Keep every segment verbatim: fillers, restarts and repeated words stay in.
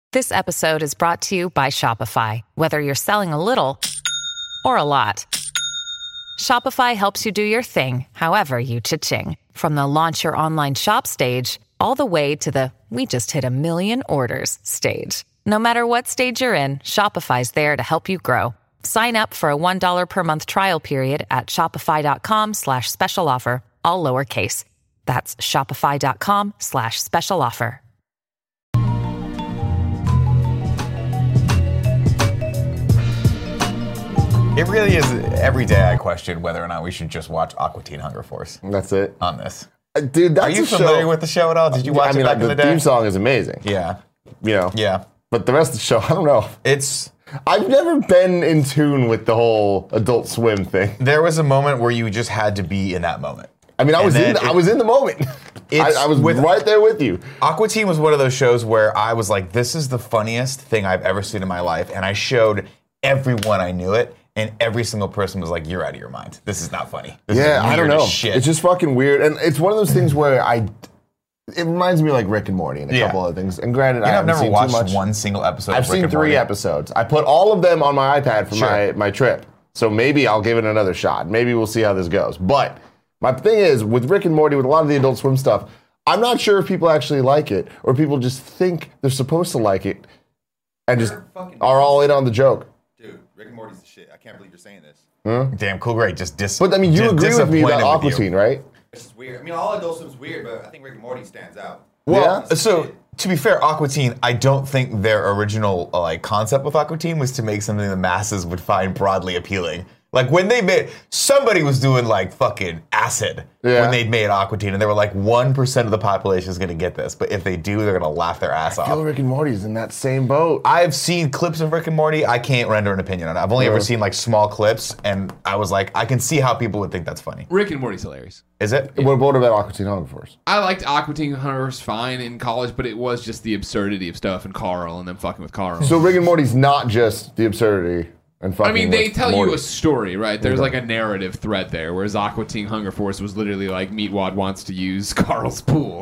This episode is brought to you by Shopify. Whether you're selling a little or a lot, Shopify helps you do your thing, however you cha-ching. From the launch your online shop stage, all the way to the we just hit a million orders stage. No matter what stage you're in, Shopify's there to help you grow. Sign up for a one dollar per month trial period at shopify.com slash special offer, all lowercase. That's shopify.com slash special offer. It really is. Every day I question whether or not we should just watch Aqua Teen Hunger Force. That's it. On this. Uh, dude, that's Are you a familiar show. with the show at all? Did you watch I mean, it back like, in the the day? theme song is amazing. Yeah. You know? Yeah. But the rest of the show, I don't know. It's... I've never been in tune with the whole Adult Swim thing. There was a moment where you just had to be in that moment. I mean, I And was in. then The, I it- was in the moment. I, It's I was with- right there with you. Aqua Teen was one of those shows where I was like, this is the funniest thing I've ever seen in my life. And I showed everyone I knew it. And every single person was like, you're out of your mind. This is not funny. This Yeah, is I don't weird know. as Shit. It's just fucking weird, and it's one of those things where I. It reminds me of like Rick and Morty and a Yeah. couple other things. And granted, You know, I I've haven't never seen watched too much. one single episode I've of Rick seen and three Morty. episodes. I put all of them on my iPad for Sure. my, my trip. So maybe I'll give it another shot. Maybe we'll see how this goes. But my thing is, with Rick and Morty, with a lot of the Adult Swim stuff, I'm not sure if people actually like it or people just think they're supposed to like it and just are all in on the joke. Dude, Rick and Morty's the shit. I can't believe you're saying this. Damn, Cool Great just dis- But I mean, you dis- agree with me about disappointed Aqua with you. Teen, right? It's just weird. I mean, all Adult Swim's weird, but I think Rick and Morty stands out. Well, Yeah. so to be fair, Aqua Teen, I don't think their original uh, like concept with Aqua Teen was to make something the masses would find broadly appealing. Like when they made, somebody was doing like fucking acid Yeah. when they made Aqua Teen, and they were like one percent of the population is going to get this, but if they do, they're going to laugh their ass I feel off. Rick and Morty's in that same boat. I've seen clips of Rick and Morty. I can't render an opinion on it. I've only ever Yeah. seen like small clips, and I was like, I can see how people would think that's funny. Rick and Morty's hilarious. Is it? What, what about Aqua Teen Hunger Force? I liked Aqua Teen Hunters fine in college, but it was just the absurdity of stuff and Carl and them fucking with Carl. So Rick and Morty's not just the absurdity and fucking I mean, they with tell Morty. you a story, right? There's like a narrative thread there, whereas Aqua Teen Hunger Force was literally like Meatwad wants to use Carl's pool.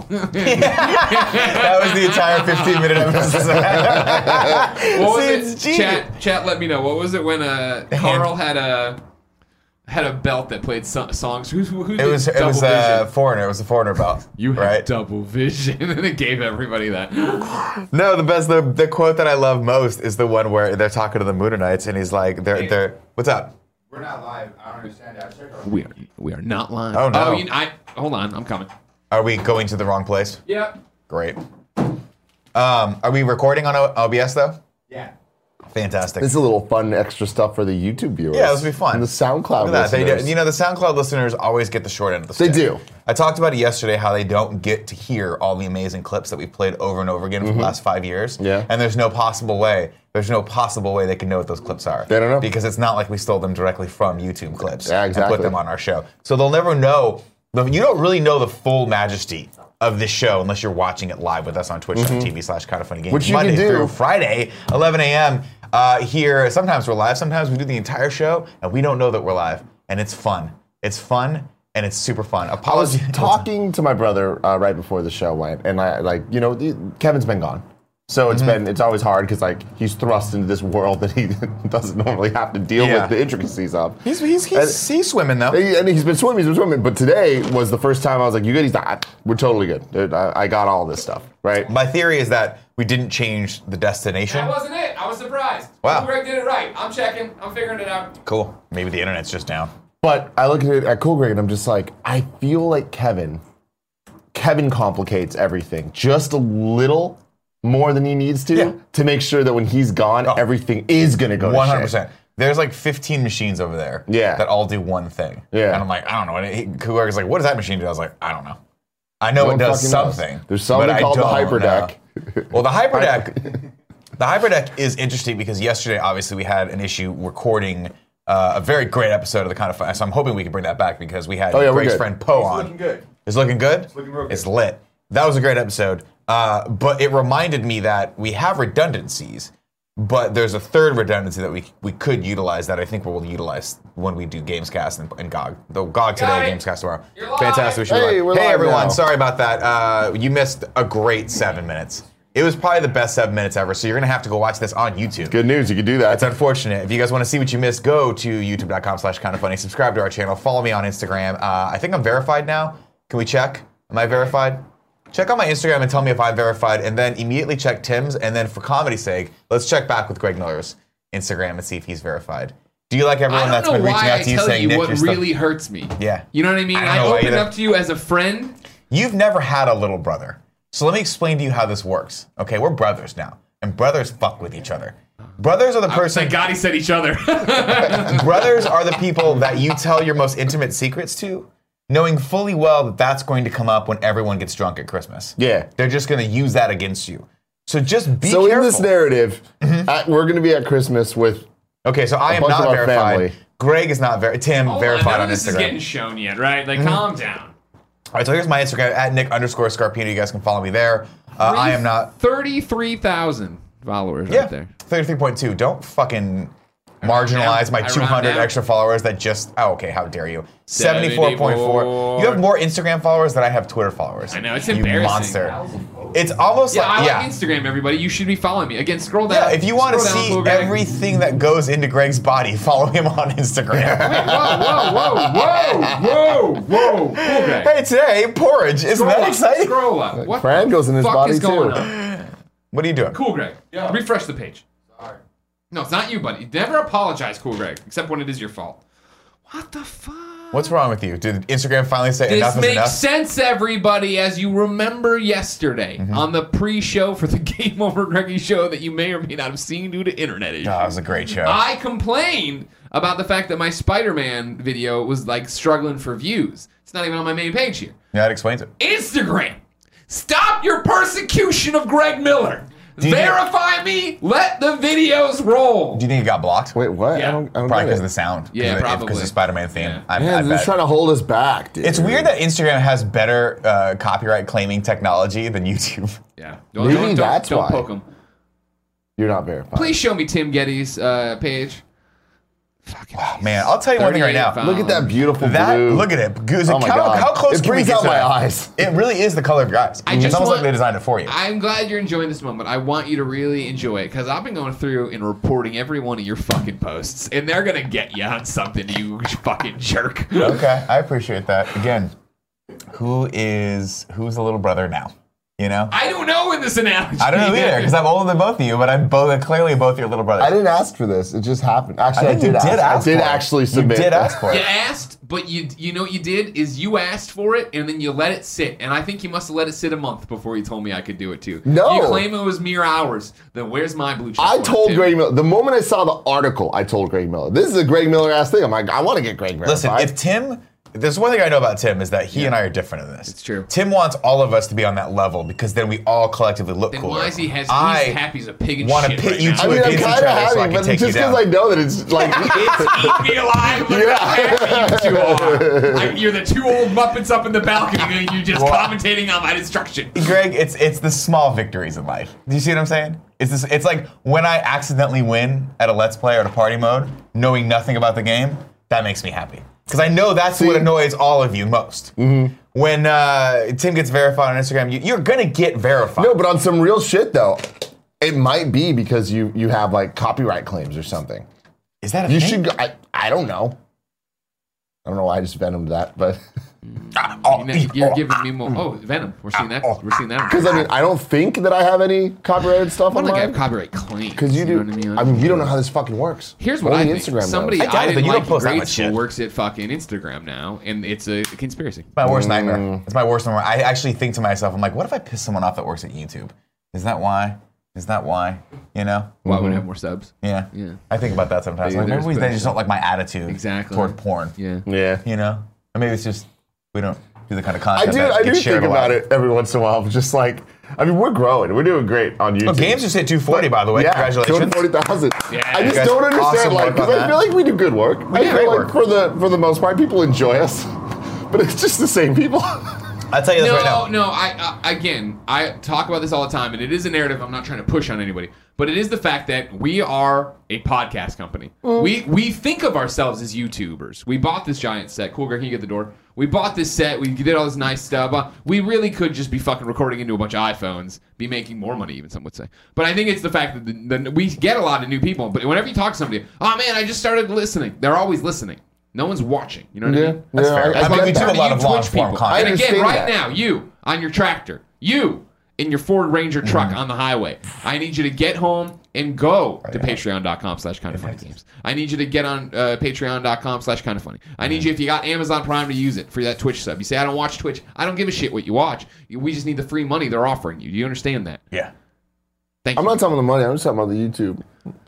That was the entire fifteen minute episode. What was See, it? it's genius. Chat, chat, let me know. What was it when uh, Carl had a had a belt that played so- songs? Who, who, who It did was it Double was uh, Vision? foreigner. It was a foreigner belt. You had right? double vision, and it gave everybody that. No, the best the, the quote that I love most is the one where they're talking to the Moonanites and he's like, "They're they're what's up?" We're not live. I don't understand that. Check our- We are we are not lying. Oh, no. Oh, you, I hold on, I'm coming. Are we going to the wrong place? Yep. Great. Um, are we recording on O- OBS though? Yeah. Fantastic. This is a little fun extra stuff for the YouTube viewers. Yeah, this will be fun. And the SoundCloud Look at that. They listeners. do, you know, the SoundCloud listeners always get the short end of the They stick. do. I talked about it yesterday, how they don't get to hear all the amazing clips that we've played over and over again for the last five years. Yeah. And there's no possible way, there's no possible way they can know what those clips are. They don't know. Because it's not like we stole them directly from YouTube clips Yeah, and exactly. put them on our show. So they'll never know, the- you don't really know the full majesty of this show unless you're watching it live with us on twitch.tv slash kind of funny games. Which you Monday can do. through Friday, eleven a.m. Uh, here. Sometimes we're live, sometimes we do the entire show, and we don't know that we're live. And it's fun. It's fun, and it's super fun. I was Apologies. talking to my brother uh, right before the show went, and I like, you know, the, Kevin's been gone. So it's Mm-hmm. been, it's always hard because like he's thrust into this world that he doesn't normally have to deal Yeah. with the intricacies of. He's, he's, he's, he's swimming, though. He- And he's been swimming, he's been swimming. But today was the first time I was like, you good? He's not. We're totally good. Dude, I, I got all this stuff, right? My theory is that we didn't change the destination. That wasn't it. I was surprised. Wow. Greg did it right. I'm checking. I'm figuring it out. Cool. Maybe the internet's just down. But I look at it at Cool Greg and I'm just like, I feel like Kevin, Kevin complicates everything just a little more than he needs to Yeah. to make sure that when he's gone, Oh. everything is going to go to one hundred shit. percent. There's like fifteen machines over there Yeah. that all do one thing. Yeah. And I'm like, I don't know. And he, Cougar's like, what does that machine do? I was like, I don't know. I know No it one does fucking knows. something. There's something but I called the don't hyperdeck. know. Well, the hyperdeck, the hyperdeck is interesting because yesterday, obviously, we had an issue recording uh, a very great episode of the Kind of Fun. So I'm hoping we can bring that back because we had Oh, yeah, we're Greg's good. friend Poe It's on. looking good. It's looking good? It's looking real good. It's lit. That was a great episode. Uh, but it reminded me that we have redundancies, but there's a third redundancy that we we could utilize that I think we'll utilize when we do Gamescast and, and G O G. The G O G today, Got it. Gamescast tomorrow. You're live. Fantastic. We should be Hey, live. we're hey live everyone, now. sorry about that. Uh, you missed a great seven minutes. It was probably the best seven minutes ever, so you're going to have to go watch this on YouTube. Good news, you can do that. It's unfortunate. If you guys want to see what you missed, go to youtube.com slash kind of funny. Subscribe to our channel. Follow me on Instagram. Uh, I think I'm verified now. Can we check? Am I verified? Check out my Instagram and tell me if I'm verified, and then immediately check Tim's, and then for comedy's sake, let's check back with Greg Miller's Instagram and see if he's verified. Do you like everyone that's been reaching out to you saying, Nick, what you're really stuff? hurts me. Yeah. You know what I mean? I don't I, know why opened either. up to you as a friend. You've never had a little brother. So let me explain to you how this works. Okay, we're brothers now, and brothers fuck with each other. Brothers are the person. Thank God he said each other. Brothers are the people that you tell your most intimate secrets to, knowing fully well that that's going to come up when everyone gets drunk at Christmas. Yeah. They're just going to use that against you. So just be so careful. in this narrative, at, we're going to be at Christmas with. Okay, so I am bunch of not our verified. family. Greg is not verified. Tim Hold verified on, none on of this Instagram. is getting shown yet, right? Like, calm down. All right, so here's my Instagram at Nick underscore Scarpino. You guys can follow me there. Uh, I am not. thirty-three thousand followers Yeah, right there. thirty-three point two. Don't fucking marginalize my I round two hundred down. extra followers that just. Oh, okay, how dare you? seventy-four point four. seventy-four. You have more Instagram followers than I have Twitter followers. I know, it's you embarrassing. monster. It's almost Yeah, like. I yeah. like Instagram, everybody. You should be following me. Again, scroll down. Yeah, if you want to Scroll down, see Cool Greg. everything that goes into Greg's body, follow him on Instagram. Whoa, whoa, whoa, whoa, whoa, whoa. Cool Greg. Hey, today, porridge. Isn't Scroll that up, exciting? Scroll up. What Fran the goes in his fuck body, is going too. on? What are you doing? Cool Greg. Yeah. Refresh the page. Sorry. No, it's not you, buddy. Never apologize, Cool Greg, except when it is your fault. What the fuck? What's wrong with you? Did Instagram finally say This enough is makes enough? sense, everybody, as you remember yesterday Mm-hmm. on the pre-show for the Game Over Greggy show that you may or may not have seen due to internet issues. Oh, it was a great show. I complained about the fact that my Spider-Man video was like struggling for views. It's not even on my main page here. Yeah, that explains it. Instagram, stop your persecution of Greg Miller. Do you Verify me. Let the videos roll. Do you think it got blocked? Wait, what? Yeah. I don't, I don't Probably get because it. of the sound. Yeah, Because probably. Because of the Spider-Man theme. Yeah. I, Man, I they're bet. just trying to hold us back, dude. It's weird that Instagram has better uh, copyright claiming technology than YouTube. Yeah. Maybe don't, don't, that's don't why. poke him. You're not verified. Please show me Tim Getty's uh, page. Man, I'll tell you one thing right now. thirty-eight Look at that beautiful That blue. look at it. Goose, Oh my how, God. how close It can we brings get out to my that? eyes. It really is the color of your eyes. I it's just almost want- like they designed it for you. I'm glad you're enjoying this moment. I want you to really enjoy it because I've been going through and reporting every one of your fucking posts, and they're gonna get you on something, you fucking jerk. Okay, I appreciate that. Again, who is who's the little brother now? You know? I don't know in this analogy. I don't know either because I'm older than both of you, but I'm both clearly both your little brothers. I didn't ask for this. It just happened. Actually, I, think you did, ask. ask I did for it. actually submit. You did ask for You it. asked, but you you know what you did is you asked for it and then you let it sit, and I think you must have let it sit a month before you told me I could do it too. No. You claim it was mere hours. Then where's my blue check? I mark, told Tim? Greg Miller, the moment I saw the article, I told Greg Miller, this is a Greg Miller ass thing. I'm like, I want to get Greg Listen, verified. if Tim, there's one thing I know about Tim is that he and I are different in this. It's true. Tim wants all of us to be on that level because then we all collectively look Then cooler. why is he has? I He's happy as a pig in wanna shit pit right you now. to I a mean, I'm Pizza kind of Travis happy, so I can but take you just because down. I know that it's like, It's Eat Me Alive. Look Yeah. how happy you two are. Like, you're the two old Muppets up in the balcony and you're just Well- commentating on my destruction. Greg, it's it's the small victories in life. Do you see what I'm saying? It's this, it's like when I accidentally win at a Let's Play or at a party mode, knowing nothing about the game, that makes me happy. Because I know that's what annoys all of you most. Mm-hmm. When uh, Tim gets verified on Instagram, you, you're gonna get verified. no, but on some real shit though, it might be because you you have like copyright claims or something. Is that a You thing? should. Go, I I don't know. I don't know why I just venomed that, but Ah, oh, You know, You're giving me more. Oh, Venom. We're seeing that. We're seeing that. because I mean I don't think that I have any copyrighted stuff I on don't think I mine. have copyright claims. Because you do. know what I mean? I mean, you don't know how this fucking works. Here's what Only I think. Instagram does. Somebody I doubt I, it, didn't you like don't in post that grade much school shit. works at fucking Instagram now, and it's a conspiracy. my worst Mm. nightmare. It's my worst nightmare. I actually think to myself, I'm like, what if I piss someone off that works at YouTube? Is that why? Is that why? You know? Why would I have more subs? Yeah. Yeah. I think about that sometimes. Yeah, Like, maybe there's we they potential. just don't like my attitude Exactly. toward porn. Yeah. Yeah. You know? Or maybe it's just we don't do the kind of I content do. that I do gets shared think a lot. about it every once in a while. Just like, I mean, we're growing. We're doing great on YouTube. Oh, games just hit two forty, by the way. Yeah, Congratulations. two hundred forty thousand. Yeah. I You just guys don't awesome understand, like, work on because I that. feel like we do good work. I do feel great like work. for the for the most part, people enjoy us, but it's just the same people. I'll tell you this No, right now. no. I, I again, I talk about this all the time, and it is a narrative. I'm not trying to push on anybody, but it is the fact that we are a podcast company. We we think of ourselves as YouTubers. We bought this giant set. Cool, Greg, can you get the door? We bought this set. We did all this nice stuff. Uh, we really could just be fucking recording into a bunch of iPhones, be making more money, even some would say. But I think it's the fact that the, the, we get a lot of new people. But whenever you talk to somebody, oh man, I just started listening. They're always listening. No one's watching. You know what Yeah, I mean? That's yeah, fair. I- I, I mean, get we do that. a lot of You long Twitch form people. content. And again, understand right that. now, you on your tractor, you in your Ford Ranger truck on the highway. I need you to get home and go to patreon.com slash kind of funny games. I need you to get on uh, patreon.com slash kind of funny. I need you, if you got Amazon Prime, to use it for that Twitch sub. You say, I don't watch Twitch. I don't give a shit what you watch. We just need the free money they're offering you. Do you understand that? Yeah. Thank I'm you. not talking about the money. I'm just talking about the YouTube.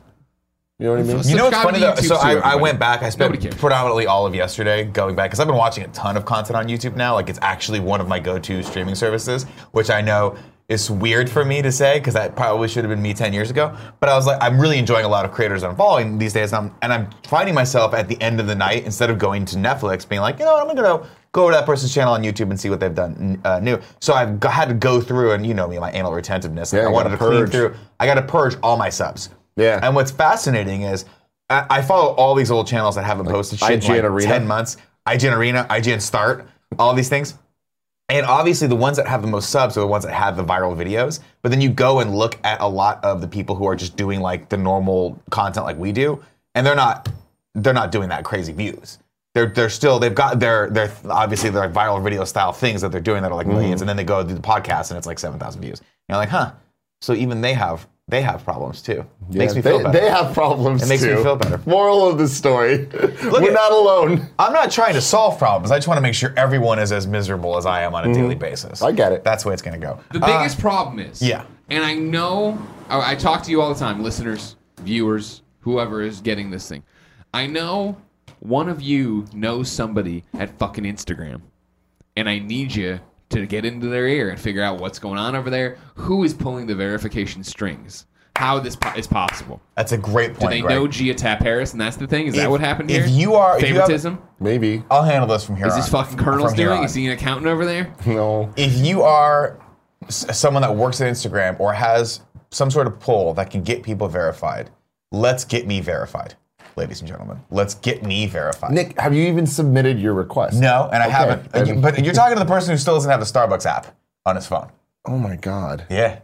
You know what I mean? F- You know what's Subscribe funny to though? YouTube So too, I, I everybody. went back. I spent Nobody cares. predominantly all of yesterday going back because I've been watching a ton of content on YouTube now. Like it's actually one of my go-to streaming services, which I know is weird for me to say because that probably should have been me ten years ago. But I was like, I'm really enjoying a lot of creators I'm following these days, and I'm, and I'm finding myself at the end of the night, instead of going to Netflix, being like, you know what, I'm gonna go over to that person's channel on YouTube and see what they've done uh, new. So I've g- had to go through, and you know me, my anal retentiveness. Yeah, I you wanted to gotta clean purge. through. I got to purge all my subs. Yeah. And what's fascinating is I, I follow all these old channels that haven't posted shit I G in N like Arena. ten months. I G N Arena, I G N Start, all these things. And obviously the ones that have the most subs are the ones that have the viral videos. But then you go and look at a lot of the people who are just doing like the normal content like we do, and they're not they're not doing that crazy views. They're they're still they've got their their obviously their viral video style things that they're doing that are like millions, and then they go do the podcast and it's like seven thousand views. And you're like, huh? So even they have they have problems too. Yeah, Makes me they, feel better. they have problems It makes me too. feel better. Moral of the story: We're at- not alone. I'm not trying to solve problems. I just want to make sure everyone is as miserable as I am on a daily basis. I get it. That's the way it's going to go. The Uh, biggest problem is, yeah. and I know, I, I talk to you all the time, listeners, viewers, whoever is getting this thing. I know one of you knows somebody at fucking Instagram, and I need you to get into their ear and figure out what's going on over there, who is pulling the verification strings, how this po- is possible. That's a great Do point. they Greg. know Gia Tap Harris, and that's the thing? Is that If- what happened if here? you are- if you have- favoritism? Maybe. I'll handle this from here Is on. this fucking Colonel's from here doing? on. Is he an accountant over there? No. If you are s- someone that works at Instagram or has some sort of pull that can get people verified, let's get me verified, ladies and gentlemen. Let's get me verified. Nick, have you even submitted your request? No, and I Okay, haven't. then- You- but you're talking to the person who still doesn't have the Starbucks app on his phone. Oh my God. Yeah.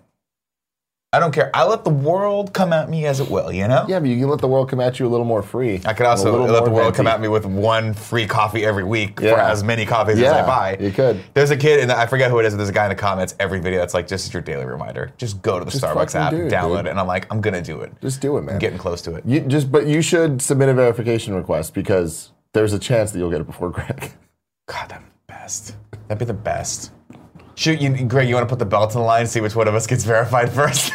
I don't care. I let the world come at me as it will, you know? Yeah, but you can let the world come at you a little more free. I could A also little let the more world come venti. at me with one free coffee every week for Yeah. as many coffees as Yeah, I buy. you could. There's a kid, and I forget who it is, but there's a guy in the comments every video that's like, just your daily reminder. Just go to the Just Starbucks fucking app, do it, download dude. it. And I'm like, I'm going to do it. Just do it, man. I'm getting close to it. You just, but you should submit a verification request because there's a chance that you'll get it before Greg. God, that'd be the best. That'd be the best. Shoot, you, Greg, you want to put the belt in the line and see which one of us gets verified first?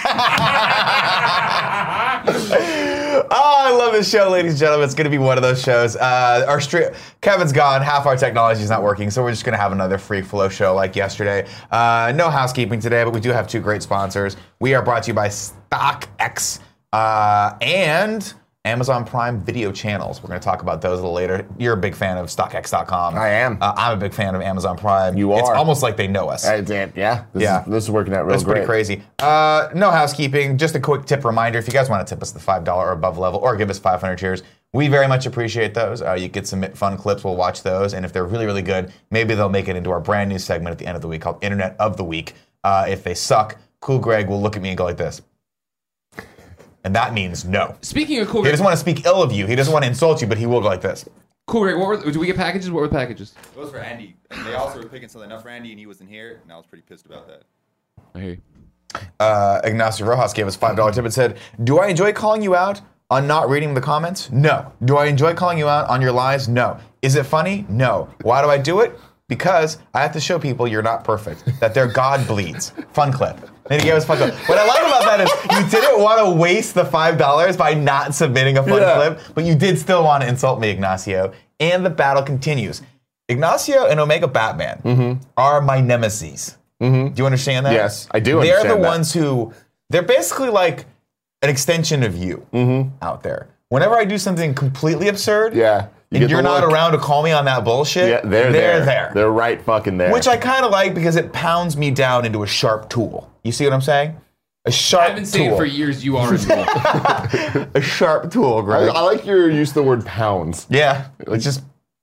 Oh, I love this show, ladies and gentlemen. It's going to be one of those shows. Uh, our stre- Kevin's gone. Half our technology is not working, so we're just going to have another free flow show like yesterday. Uh, no housekeeping today, but we do have two great sponsors. We are brought to you by StockX uh, and Amazon Prime video channels. We're going to talk about those a little later. You're a big fan of StockX dot com. I am. Uh, I'm a big fan of Amazon Prime. You It's are. almost like they know us. I did, yeah. This Yeah. Is, this is working out real That's great. pretty crazy. Uh, no housekeeping. Just a quick tip reminder: if you guys want to tip us the five dollar or above level, or give us five hundred cheers, we very much appreciate those. Uh, you get some fun clips. We'll watch those, and if they're really, really good, maybe they'll make it into our brand new segment at the end of the week called Internet of the Week. Uh, if they suck, Cool Greg will look at me and go like this, and that means no. Speaking of cool, He Greg, doesn't want to speak ill of you. He doesn't want to insult you, but he will go like this. cool, Greg, what were, do we get packages? What were the packages? It was for Andy. And they also were picking something up for Andy, and he wasn't here, and I was pretty pissed about that. I hear you. uh, Ignacio Rojas gave us a five dollar tip and said, do I enjoy calling you out on not reading the comments? No. Do I enjoy calling you out on your lies? No. Is it funny? No. Why do I do it? Because I have to show people you're not perfect, that their God bleeds. Fun clip. And he gave us a fun clip. What I like about that is you didn't want to waste the five dollars by not submitting a fun Yeah. clip, but you did still want to insult me, Ignacio. And the battle continues. Ignacio and Omega Batman are my nemesis. Do you understand that? Yes, I do They're understand the that. ones who, they're basically like an extension of you out there. Whenever I do something completely absurd, Yeah. You and get you're the not look. around to call me on that bullshit, Yeah, they're, they're there. there. They're right fucking there. Which I kind of like because it pounds me down into a sharp tool. You see what I'm saying? A sharp I've been saying tool. for years you are a tool. A sharp tool, I, Greg. I like your use of the word pounds. yeah, it just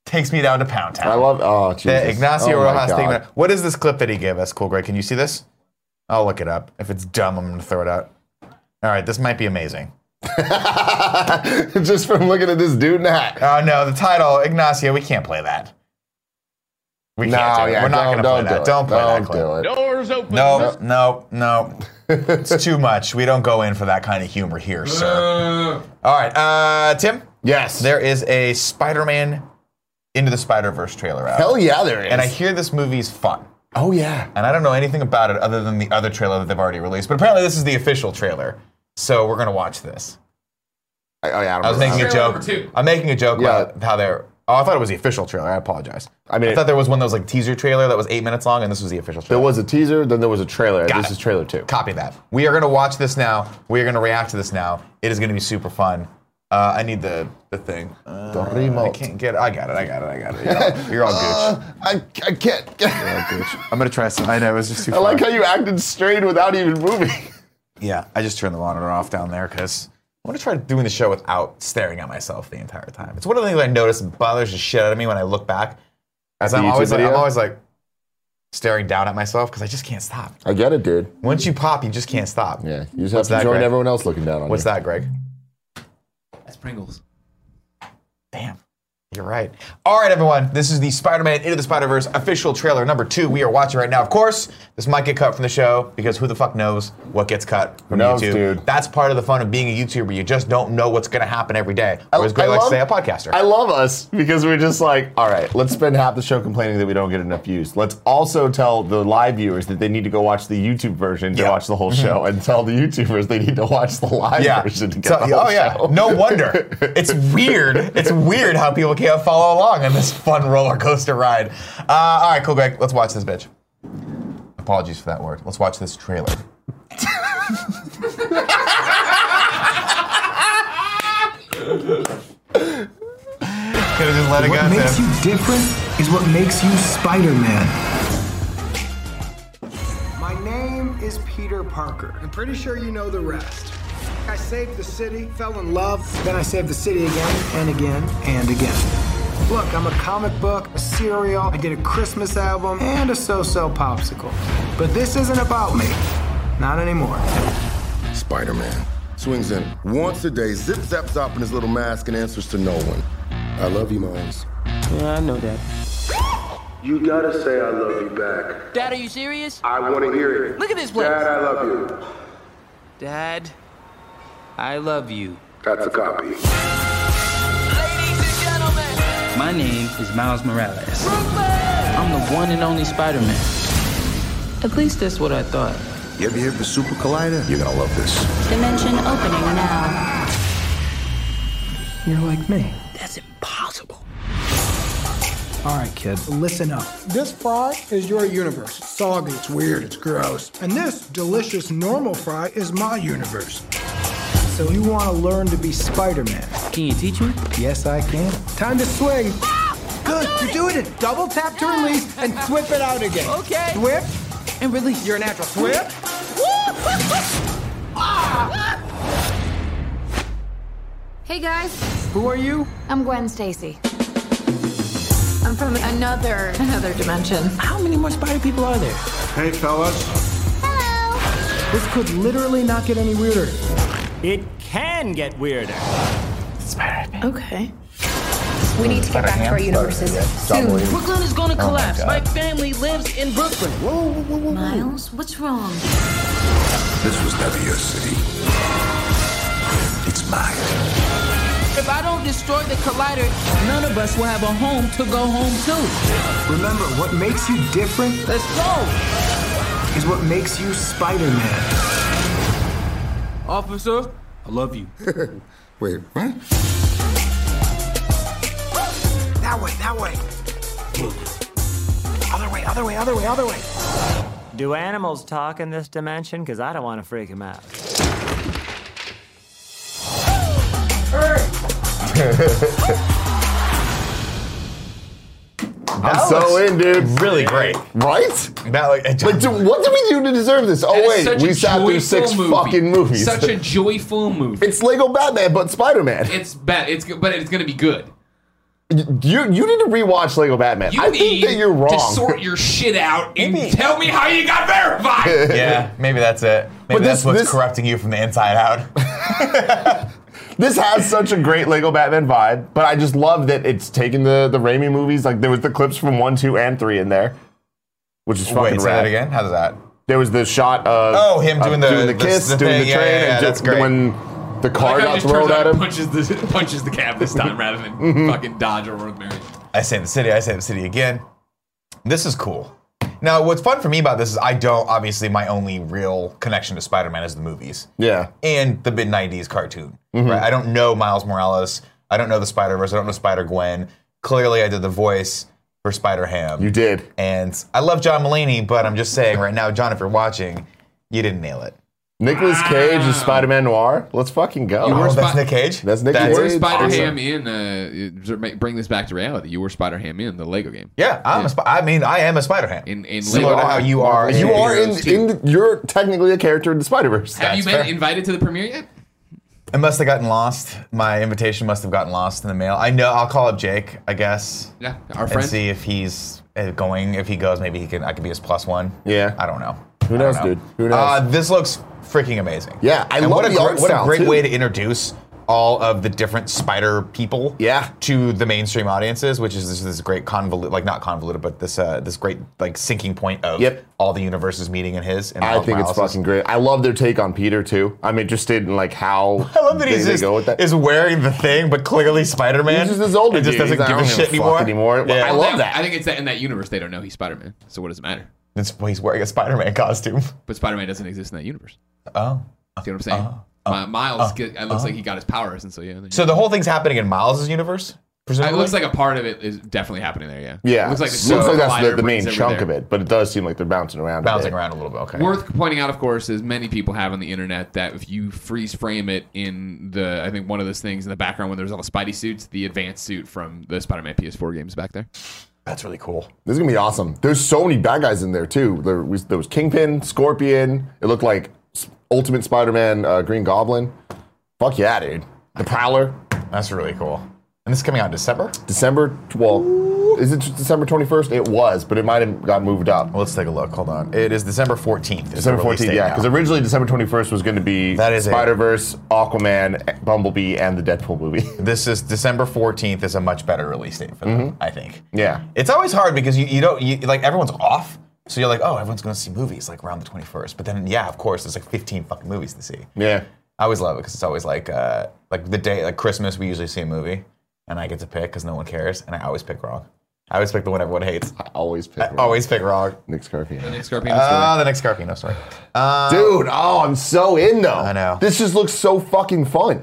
takes me down to Pound Town. I love. Oh, Jesus. The Ignacio oh, my Rojas thing. God. What is this clip that he gave us? Cool, Greg. Can you see this? I'll look it up. If it's dumb, I'm going to throw it out. All right, this might be amazing. Just from looking at this dude in the hat. Oh, no, the title, Ignacio, we can't play that. We No, can't do it. yeah, We're not don't, going to don't play do that. it. Don't play don't that clip. do it. Doors open. No, no, no. It's too much. We don't go in for that kind of humor here, sir. Uh, All right, uh, Tim, Yes. there is a Spider-Man Into the Spider-Verse trailer out. Hell yeah, there is. And I hear this movie's fun. oh yeah. And I don't know anything about it other than the other trailer that they've already released. But apparently this is the official trailer. So we're going to watch this. I, oh, yeah, I, don't I was remember. making a Trailer joke. number two. I'm making a joke Yeah. about how they're... Oh, I thought it was the official trailer. I apologize. I mean, I thought there was one that was like teaser trailer that was eight minutes long, and this was the official there trailer. was a teaser, then there was a trailer. Got this it. is trailer two. Copy that. We are going to watch this now. We are going to react to this now. It is going to be super fun. Uh, I need the the thing. Uh, The remote. I can't get it. I got it. I got it. I got it. You're all, you're all gooch. Uh, I, I can't. You're all gooch. I'm going to try some. I know, it was just too I far. like how you acted straight without even moving. Yeah, I just turned the monitor off down there because I want to try doing the show without staring at myself the entire time. It's one of the things I notice bothers the shit out of me when I look back. As the I'm YouTube always like, I'm video? always like staring down at myself because I just can't stop. I get it, dude. Once you pop, you just can't stop. Yeah, you just What's have that, to join Greg? everyone else looking down on What's you. that, Greg? that's Pringles. Damn. You're right. All right, everyone. This is the Spider-Man Into the Spider-Verse official trailer number two we are watching right now. Of course, this might get cut from the show because who the fuck knows what gets cut from knows, YouTube. dude? That's part of the fun of being a YouTuber. You just don't know what's going to happen every day. Or as Greg I likes love- to say, a podcaster. I love us because we're just like, all right, let's spend half the show complaining that we don't get enough views. Let's also tell the live viewers that they need to go watch the YouTube version to Yeah. watch the whole show, and tell the YouTubers they need to watch the live yeah. version to get So- the whole oh, yeah. show. No wonder. It's weird. It's weird how people can't follow along on this fun roller coaster ride. Uh, all right, cool, Greg. Let's watch this bitch. Apologies for that word. Let's watch this trailer. Could have just let it What go, makes Tim. you different is what makes you Spider-Man. My name is Peter Parker. I'm pretty sure you know the rest. I saved the city, fell in love, then I saved the city again and again and again. Look, I'm a comic book, a cereal, I did a Christmas album, and a so-so popsicle. But this isn't about me. Not anymore. Spider-Man swings in once a day, zip zaps up in his little mask and answers to no one. I love you, Miles. Yeah, I know that. You gotta say I love you back. Dad, are you serious? I wanna hear it. Look at this place. Dad, I love you. Dad, I love you. That's a copy. Ladies and gentlemen, my name is Miles Morales. I'm the one and only Spider-Man. At least that's what I thought. You ever hear of the Super Collider? You're gonna love this. Dimension opening now. You're like me. That's impossible. All right, kid, listen up. This fry is your universe. It's soggy, it's weird, it's gross. And this delicious normal fry is my universe. So you want to learn to be Spider-Man? Can you teach me? Yes, I can. Time to swing. Good, you're doing it. Double tap to release and whip it out again. Okay. Whip. And release. You're a natural. Whip. Hey guys, Who are you? I'm Gwen Stacy. I'm from another another dimension. How many more spider people are there? Hey, fellas. Hello. This could literally not get any weirder. It can get weirder. Okay. We need to get back to our universes soon. Brooklyn is gonna collapse. My, family lives in Brooklyn. Whoa, whoa, whoa, whoa. Miles, what's wrong? This was never your city. It's mine. If I don't destroy the collider, none of us will have a home to go home to. Remember, what makes you different Let's go. is what makes you Spider-Man. Officer, I love you. Wait, what? That way, that way. Other way, other way, other way, other way. Do animals talk in this dimension? Because I don't want to freak them out. I'm so in, dude. Really great. Right? That, like, it Like, dude, what did we do to deserve this? Oh, That is wait, such we a sat through joyful six movie. fucking movies. Such a joyful movie. It's Lego Batman, but Spider-Man. It's bad. It's good, but it's gonna be good. You you need to rewatch Lego Batman. You I need think that you're wrong. to sort your shit out and tell me how you got verified. Yeah, maybe that's it. Maybe But that's this- what's this- corrupting you from the inside out. This has such a great Lego Batman vibe, but I just love that it's taken the the Raimi movies. Like there was the clips from one, two, and three in there, which is fucking Wait, say rad. that again? How's that? There was the shot of Oh, him of doing the- doing the the- kiss, the doing thing. the Yeah, train, yeah, yeah, and that's just great. when the car Like how got he just thrown turns at out and him. punches the punches the cab this time rather than Mm-hmm. fucking dodge or Road Mary. I save the city, I save the city again. This is cool. Now, what's fun for me about this is I don't, obviously, my only real connection to Spider-Man is the movies. Yeah. And the mid nineties cartoon. Mhm. Right? I don't know Miles Morales. I don't know the Spider-Verse. I don't know Spider-Gwen. Clearly, I did the voice for Spider-Ham. You did. And I love John Mulaney, but I'm just saying right now, John, if you're watching, you didn't nail it. Nicolas Cage is Spider-Man Noir. Let's fucking go. You were Oh, Spi- that's Nick Cage? That's Nick That's You were Cage. Spider-Ham in, uh, bring this back to reality. You were Spider-Ham in the Lego game. Yeah, I'm a Sp- I mean, I am a Spider-Ham. In, in Similar Lego to how you are. You are in, Heroes two. in. You're technically a character in the Spider-Verse. Have you That's been fair. invited to the premiere yet? I must have gotten lost. My invitation must have gotten lost in the mail. I know. I'll call up Jake, I guess. Yeah, our And friend. see if he's uh, going. If he goes, maybe he can. I could be his plus one. Yeah. I don't know. Who I knows, don't know. dude? Who knows? Uh, this looks freaking amazing. Yeah, I and love what a the great, art what a style, great too. way to introduce all of the different spider people Yeah. to the mainstream audiences, which is this, this great convolute, like not convoluted, but this uh, this great like sinking point of Yep. all the universes meeting in his. And I Miles think it's Morales'. fucking great. I love their take on Peter too. I'm interested in like how I love that they, he's they just go with that. is wearing the thing, but clearly Spider-Man. He's just this older and just dude. doesn't He's give like, a I don't shit give a fuck anymore. anymore. Yeah. I love that. I think it's that in that universe they don't know he's Spider-Man. So what does it matter? It's, well, he's wearing a Spider-Man costume. But Spider-Man doesn't exist in that universe. Oh. See what I'm saying? Uh, Mi- Miles, get, it looks like he got his powers, and so yeah. then- So the whole thing's happening in Miles' universe? it Presumably? looks like a part of it is definitely happening there. Yeah. Yeah, It looks like, the looks like Collider that's the, the brings main over chunk there. of it, but it does seem like they're bouncing around. a bouncing bit. around a little bit. Okay. Worth pointing out, of course, is many people have on the internet that if you freeze frame it in the, I think one of those things in the background when there's all the Spidey suits, the advanced suit from the Spider-Man P S four games back there. That's really cool. This is gonna be awesome. There's so many bad guys in there too. There was there was Kingpin, Scorpion. It looked like S- Ultimate Spider-Man, uh, Green Goblin. Fuck yeah, dude. The Prowler. That's really cool. And this is coming out in December? December. Well, is it December twenty-first? It was, but it might have got moved up. Well, let's take a look. Hold on. It is December fourteenth. is the December release fourteenth, date yeah, now. because originally December twenty-first was going to be That is it. Spider-Verse, Aquaman, Bumblebee, and the Deadpool movie. This is December fourteenth is a much better release date for them, I think. Mm-hmm. Yeah. It's always hard because you, you don't, you, like, everyone's off. So you're like, oh, everyone's going to see movies, like, around the twenty-first. But then, yeah, of course, there's like fifteen fucking movies to see. Yeah. I always love it because it's always like, uh, like the day, like Christmas, we usually see a movie, and I get to pick because no one cares, and I always pick wrong. I always pick the one everyone hates. I always pick. I always pick wrong. Nick Scarpino. The Nick Scarpino Ah, story. the next Scarpino story. Uh, Dude, oh, I'm so in though. I know. This just looks so fucking fun.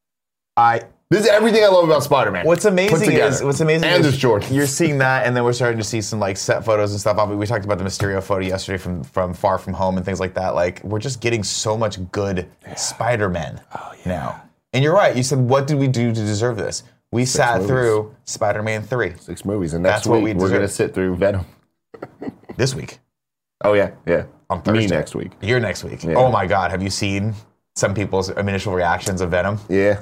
I. This is everything I love about Spider-Man. What's put amazing together. is what's amazing and is this Jordan. you're seeing that, and then we're starting to see some like set photos and stuff. We talked about the Mysterio photo yesterday from from Far From Home and things like that. Like we're just getting so much good Spider-Man Oh, now. And you're right. You said, what did we do to deserve this? We sat movies. through Spider-Man three Six movies, and next That's what week we we're gonna deserve. sit through Venom. this week. Oh yeah, yeah. On Thursday. Me next week. You're next week. Yeah. Oh my God! Have you seen some people's initial reactions of Venom? Yeah.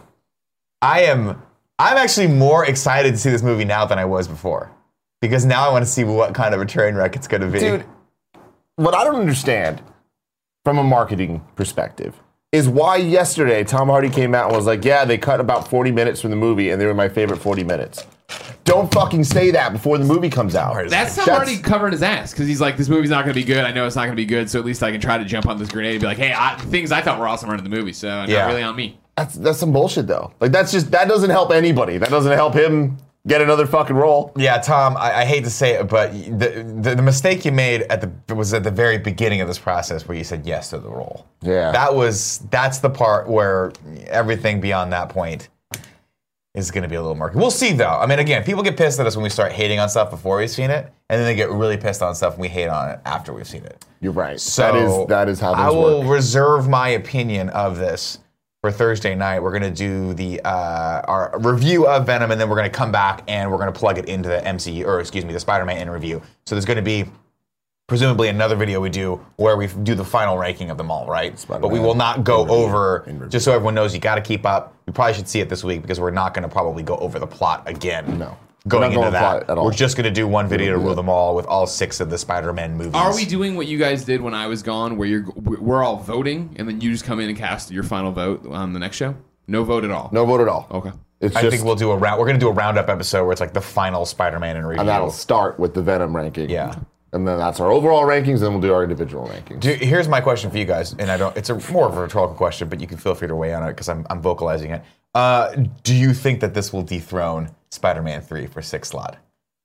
I am. I'm actually more excited to see this movie now than I was before, because now I want to see what kind of a train wreck it's going to be. Dude, what I don't understand from a marketing perspective is why yesterday Tom Hardy came out and was like, yeah, they cut about forty minutes from the movie and they were my favorite forty minutes. Don't fucking say that before the movie comes out. That's Tom Hardy covering his ass because he's like, this movie's not going to be good. I know it's not going to be good, so at least I can try to jump on this grenade and be like, hey, I, things I thought were awesome are in the movie, so not Yeah. really on me. That's that's some bullshit though. Like that's just that doesn't help anybody. That doesn't help him get another fucking role. Yeah, Tom, I, I hate to say it, but the, the the mistake you made at the was at the very beginning of this process where you said yes to the role. Yeah. That was that's the part where everything beyond that point is going to be a little murky. We'll see though. I mean, again, people get pissed at us when we start hating on stuff before we've seen it, and then they get really pissed on stuff when we hate on it after we've seen it. You're right. So that is that is how I those will work. reserve my opinion of this for Thursday night. We're going to do the uh, our review of Venom, and then we're going to come back and we're going to plug it into the M C U, or excuse me, the Spider-Man in review. So there's going to be presumably another video we do where we do the final ranking of them all, right? But we will not go over, just so everyone knows, you got to keep up. You probably should see it this week because we're not going to probably go over the plot again. No. Going We're not into going that. plot at all. We're just going to do one video to rule them all with all six of the Spider-Man movies. Are we doing what you guys did when I was gone, where you're we're all voting and then you just come in and cast your final vote on the next show? No vote at all. No vote at all. Okay. It's I just, think we'll do a round. We're going to do a roundup episode where it's like the final Spider-Man in review. and that'll start with the Venom ranking. Yeah. And then that's our overall rankings, and then we'll do our individual rankings. Do, here's my question for you guys, and I don't. It's a more of a rhetorical question, but you can feel free to weigh on it because I'm, I'm vocalizing it. Uh, do you think that this will dethrone Spider-Man three for sixth slot?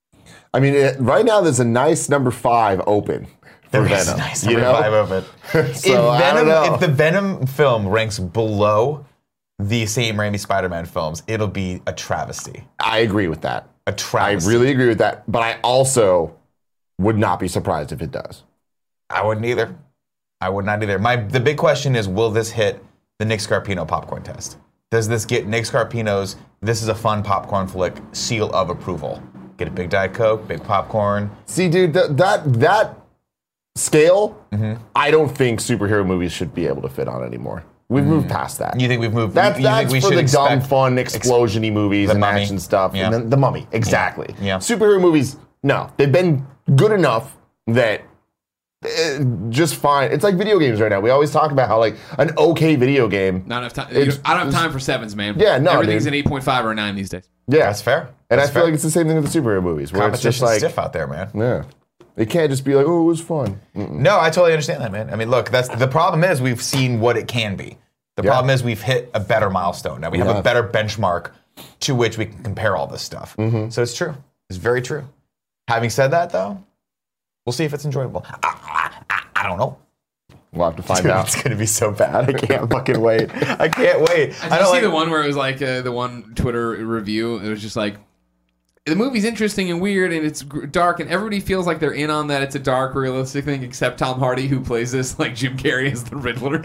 I mean, it, right now there's a nice number five open for There Venom. is a nice you number know? five open. So, if, I Venom, don't know. if the Venom film ranks below the Sam Raimi Spider-Man films, it'll be a travesty. I agree with that. A I travesty. really agree with that, but I also would not be surprised if it does. I wouldn't either. I would not either. My the big question is, will this hit the Nick Scarpino popcorn test? Does this get Nick Scarpino's "this is a fun popcorn flick" seal of approval? Get a big Diet Coke, big popcorn. See, dude, th- that that scale, Mm-hmm. I don't think superhero movies should be able to fit on anymore. We've moved past that. You think we've moved? That's, you, you that's think we for should the dumb, expect- fun, explosion-y movies The and Mummy. action stuff. Yeah. And then the Mummy, exactly. Yeah. Superhero movies, no. They've been good enough that uh, just fine. It's like video games right now. We always talk about how like an okay video game. Not enough time. It's- I don't have time for sevens, man. Yeah, no, Everything's dude. an eight point five or a nine these days. Yeah, That's fair. And That's I feel fair. like it's the same thing with the superhero movies, where it's just Competition's like, stiff out there, man. yeah, it can't just be like, oh, it was fun. Mm-mm. No, I totally understand that, man. I mean, look, that's the problem is we've seen what it can be. The Yeah. problem is we've hit a better milestone. Now we We have a have. better benchmark to which we can compare all this stuff. Mm-hmm. So it's true. It's very true. Having said that, though, we'll see if it's enjoyable. I, I, I, I don't know. We'll have to find Dude, out. it's gonna be so bad. I can't fucking wait. I can't wait. Did I you don't see like the one where it was like uh, the one Twitter review? It was just like, the movie's interesting and weird and it's gr- dark and everybody feels like they're in on that it's a dark, realistic thing except Tom Hardy, who plays this like Jim Carrey as the Riddler.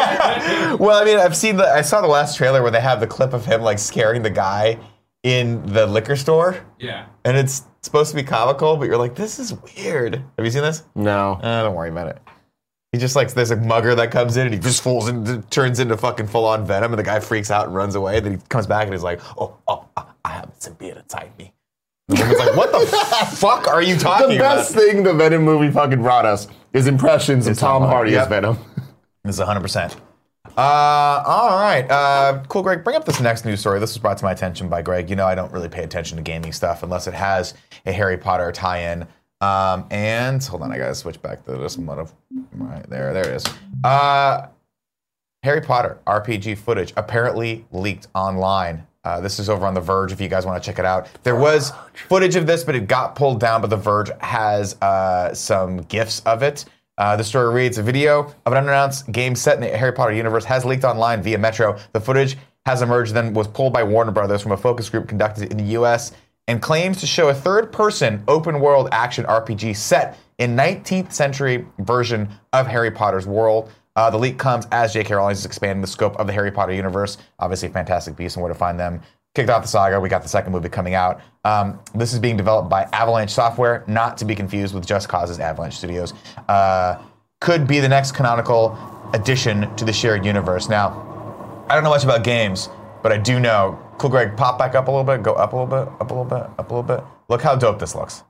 Well, I mean, I've seen the. I saw the last trailer where they have the clip of him like scaring the guy in the liquor store, Yeah. and it's supposed to be comical, but you're like, this is weird. Have you seen this? No. Uh, don't worry about it. He just like there's a mugger that comes in and he just falls into turns into fucking full on Venom, and the guy freaks out and runs away. Then he comes back and he's like, oh, oh, I have some beer to tie me. And the woman's like, what the fuck are you talking The best about? thing the Venom movie fucking brought us is impressions of It's Tom Tom Hardy Hardy. as Yep. Venom. This is one hundred percent. Uh, all right. Uh, cool, Greg. Bring up this next news story. This was brought to my attention by Greg. You know, I don't really pay attention to gaming stuff unless it has a Harry Potter tie-in. Um, and hold on, I gotta switch back to this one. Right there, there it is. Uh, Harry Potter R P G footage apparently leaked online. Uh, this is over on The Verge if you guys want to check it out. There was footage of this, but it got pulled down, but The Verge has uh, some GIFs of it. Uh, the story reads, a video of an unannounced game set in the Harry Potter universe has leaked online via Metro. The footage has emerged, then was pulled by Warner Brothers from a focus group conducted in the U S and claims to show a third-person open-world action R P G set in nineteenth century version of Harry Potter's world. Uh, the leak comes as J K. Rowling is expanding the scope of the Harry Potter universe. Obviously, Fantastic Beasts and Where to Find Them. Kicked off the saga. We got the second movie coming out. Um, this is being developed by Avalanche Software, not to be confused with Just Cause's Avalanche Studios. Uh, could be the next canonical addition to the shared universe. Now, I don't know much about games, but I do know. Cool, Greg, pop back up a little bit, go up a little bit, up a little bit, up a little bit. Look how dope this looks.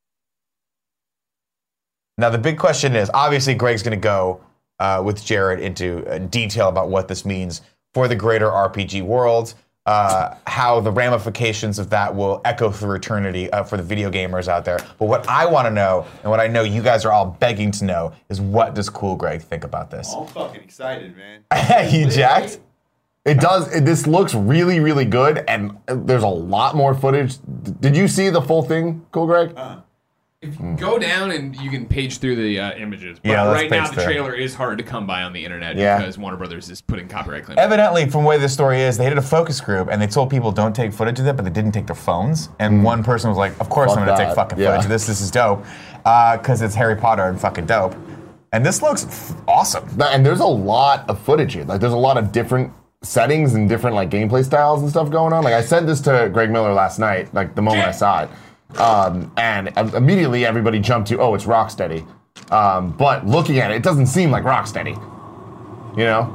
Now, the big question is, obviously, Greg's going to go uh, with Jared into uh, detail about what this means for the greater R P G world, uh, how the ramifications of that will echo through eternity uh, for the video gamers out there. But what I want to know, and what I know you guys are all begging to know, is what does Cool Greg think about this? I'm fucking excited, man. You jacked? It does. It, this looks really, really good, and there's a lot more footage. D- Did you see the full thing, Cool Greg? Uh, If you go down and you can page through the uh, images, but Yeah, let's right now page the through. trailer is hard to come by on the internet Yeah. because Warner Brothers is putting copyright claims. Evidently, from the way this story is, they did a focus group and they told people don't take footage of it, but they didn't take their phones. And one person was like, of course Fuck I'm going to take that. fucking Yeah. footage of this. This is dope. Because it's Harry Potter and fucking dope. And this looks f- awesome. Th- And there's a lot of footage here. Like, there's a lot of different settings and different like gameplay styles and stuff going on. Like, I sent this to Greg Miller last night, like the moment I saw it, um, and um, immediately everybody jumped to, oh, it's Rocksteady. Um, but looking at it, it doesn't seem like Rocksteady. You know?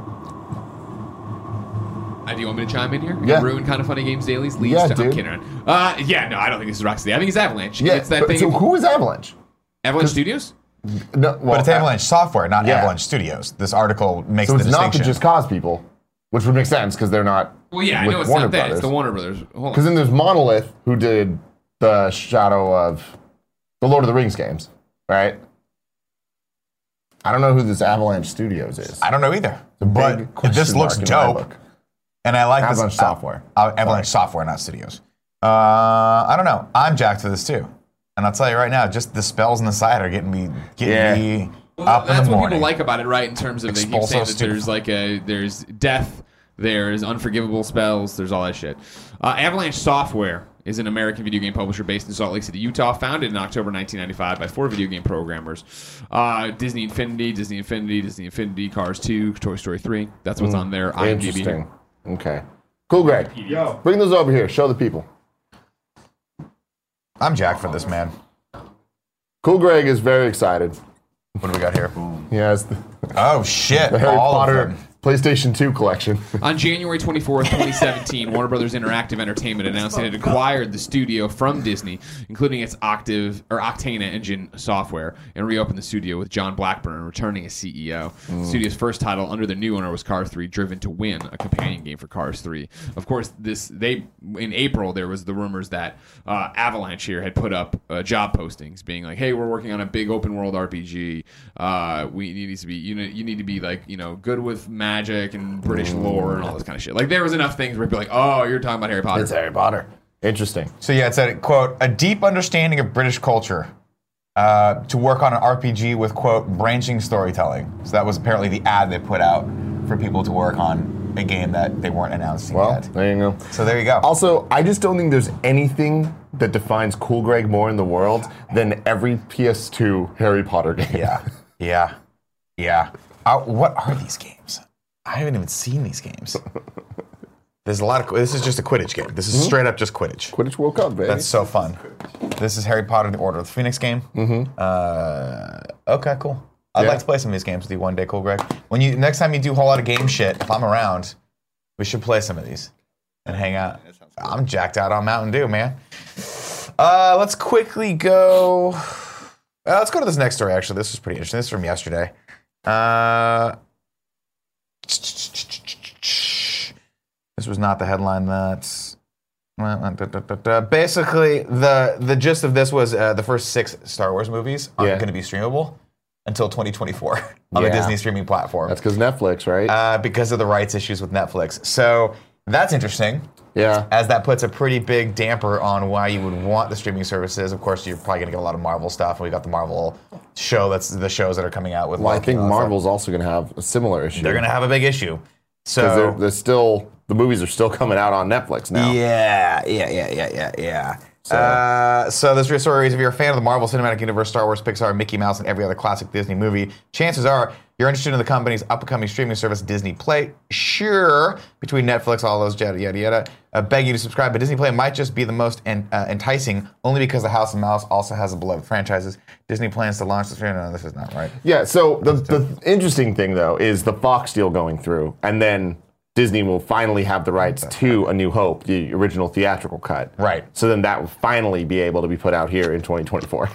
Uh, do you want me to chime in here? Yeah. Ruin Kind of Funny Games Dailies leads Yeah, to... dude. I'm kidding around. Uh, yeah, no, I don't think this is Rocksteady. I think it's Avalanche. Yeah. It's that but- thing... so who is Avalanche? Avalanche Studios? No, well, but it's Avalanche Software, not yeah. Avalanche Studios. This article makes So the it's not the distinction. Just Cause people, which would make sense because they're not. Well, yeah, I with know it's Warner not that. Brothers. It's the Warner Brothers. Hold Because on. then there's Monolith, who did the Shadow of the Lord of the Rings games, right? I don't know who this Avalanche Studios is. I don't know either. big But question this looks mark in my dope. book. And I like Avalanche this. Software. Uh, Avalanche Software, not Studios. Uh, I don't know. I'm jacked for this too. And I'll tell you right now, just the spells on the side are getting me getting Yeah. me Well, up in that's the what morning. people like about it, right? In terms of they keep Expulso saying that stupid. there's like a there's death, there's unforgivable spells, there's all that shit. Uh, Avalanche Software is an American video game publisher based in Salt Lake City, Utah, founded in October nineteen ninety-five by four video game programmers: uh, Disney Infinity, Disney Infinity, Disney Infinity, Cars two, Toy Story three. That's what's Mm, on their I M D B. Interesting. Okay. Cool, Greg. Yo. Bring those over here. Show the people. I'm jacked for this, man. Cool Greg is very excited. What do we got here? He has the, Oh shit! the Harry All Potter of them. PlayStation two collection. On January twenty-fourth, twenty seventeen, Warner Brothers Interactive Entertainment announced it had acquired the studio from Disney, including its Octave or Octana engine software, and reopened the studio with John Blackburn returning as C E O. Mm. The studio's first title under the new owner was Cars three: Driven to Win, a companion game for Cars three. Of course, this they in April there was the rumors that uh, Avalanche here had put up uh, job postings, being like, "Hey, we're working on a big open world R P G. Uh, we need to be you know you need to be like you know good with magic and British lore and all this kind of shit." Like there was enough things where people be like, "Oh, you're talking about Harry Potter." It's Harry Potter. Interesting. So yeah, it said, quote, a deep understanding of British culture uh, to work on an R P G with, quote, branching storytelling. So that was apparently the ad they put out for people to work on a game that they weren't announcing Well, yet. there you go. So there you go. Also, I just don't think there's anything that defines Cool Greg more in the world than every P S two Harry Potter game. Yeah, yeah, yeah. Uh, what are these games? I haven't even seen these games. There's a lot of. This is just a Quidditch game. This is Mm-hmm. straight up just Quidditch. Quidditch World Cup, baby. That's so fun. This is Harry Potter: The Order of the Phoenix game. Mm-hmm. Uh, okay, cool. I'd Yeah. like to play some of these games with you one day, cool, Greg. When you next time you do a whole lot of game shit, if I'm around, we should play some of these and hang out. I'm jacked out on Mountain Dew, man. Uh, let's quickly go. Uh, let's go to this next story. Actually, this was pretty interesting. This is from yesterday. Uh, this was not the headline. That's basically the the gist of this was uh, the first six Star Wars movies aren't Yeah. going to be streamable until twenty twenty-four on Yeah. the Disney streaming platform. That's because Netflix, right? Uh, because of the rights issues with Netflix. So that's interesting. Yeah. As that puts a pretty big damper on why you would want the streaming services. Of course, you're probably going to get a lot of Marvel stuff. We got the Marvel show. That's the shows that are coming out with. Well, I Loki think and all that Marvel's also going to have a similar issue. stuff. They're going to have a big issue. because So they're, they're still the movies are still coming out on Netflix now. Yeah, yeah, yeah, yeah, yeah, yeah. So, uh, so this real story is if you're a fan of the Marvel Cinematic Universe, Star Wars, Pixar, Mickey Mouse, and every other classic Disney movie, chances are you're interested in the company's upcoming streaming service, Disney Play. Sure, between Netflix, all those yada yada yada, uh, beg you to subscribe, but Disney Play might just be the most en- uh, enticing, only because the House of Mouse also has a beloved franchises. Disney plans to launch the stream. No, this is not right. Yeah, so the, the interesting thing, though, is the Fox deal going through, and then Disney will finally have the rights to A New Hope, the original theatrical cut. Right. So then that will finally be able to be put out here in twenty twenty-four.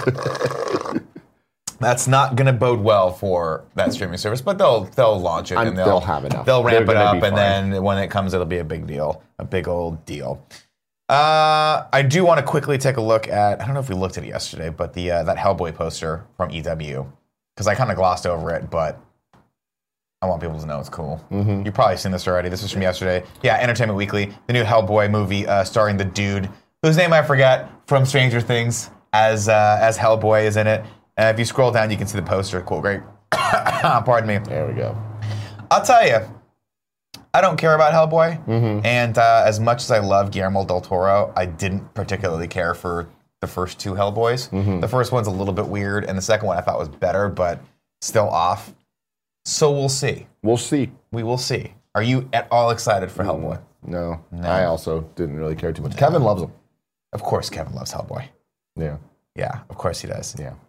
That's not going to bode well for that streaming service, but they'll they'll launch it I'm- and they'll, they'll have enough. They'll ramp They're it gonna up, be and fine. then when it comes, it'll be a big deal, a big old deal. Uh, I do want to quickly take a look at. I don't know if we looked at it yesterday, but the uh, that Hellboy poster from E W, because I kind of glossed over it, but I want people to know it's cool. Mm-hmm. You've probably seen this already. This was from yesterday. Yeah, Entertainment Weekly, the new Hellboy movie uh, starring the dude whose name I forget from Stranger Things as uh, as Hellboy is in it. Uh, if you scroll down, you can see the poster. Cool, great. Pardon me. There we go. I'll tell you, I don't care about Hellboy, Mm-hmm. and uh, as much as I love Guillermo del Toro, I didn't particularly care for the first two Hellboys. Mm-hmm. The first one's a little bit weird, and the second one I thought was better, but still off. So we'll see. We'll see. We will see. Are you at all excited for Hellboy? No, No. I also didn't really care too much. Kevin loves him. Of course, Kevin loves Hellboy. Yeah. Yeah, of course he does. Yeah.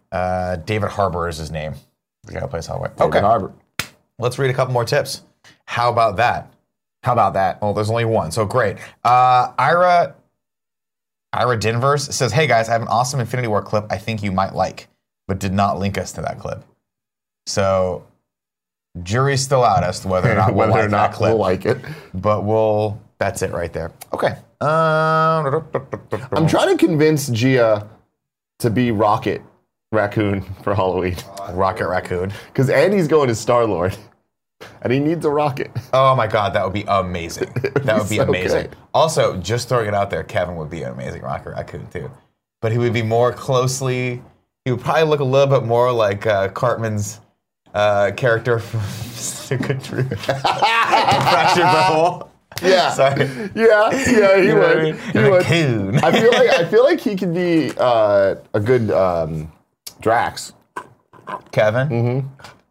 Uh, David Harbour is his name. The guy who plays Hellboy. David Okay. Harbour. Let's read a couple more tips. How about that? How about that? Well, there's only one, so great. Uh, Ira, Ira Dinvers says, hey guys, I have an awesome Infinity War clip I think you might like, but did not link us to that clip. So, jury's still out as to whether or not we'll Whether like or not that clip. we'll like it. But we'll, that's it right there. Okay. Um, I'm trying to convince Gia to be Rocket Raccoon for Halloween. Rocket Raccoon. Because Andy's going to Star-Lord. And he needs a rocket. Oh my God, that would be amazing. would That be would be so amazing. good. Also, just throwing it out there, Kevin would be an amazing Rocket Raccoon too. But he would be more closely, he would probably look a little bit more like uh, Cartman's uh, character from Stick True. Fractured Bubble. Yeah. Sorry. Yeah, yeah, he You know what would. I mean? He would. Raccoon. I feel like I feel like he could be uh, a good um, Drax. Kevin? Mm-hmm.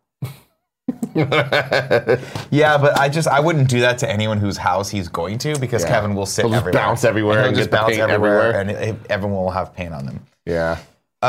Yeah, but I just I wouldn't do that to anyone whose house he's going to because Yeah. Kevin will sit He'll just everywhere. bounce everywhere And and he'll just get the bounce paint everywhere, everywhere. and it, everyone will have paint on them. Yeah.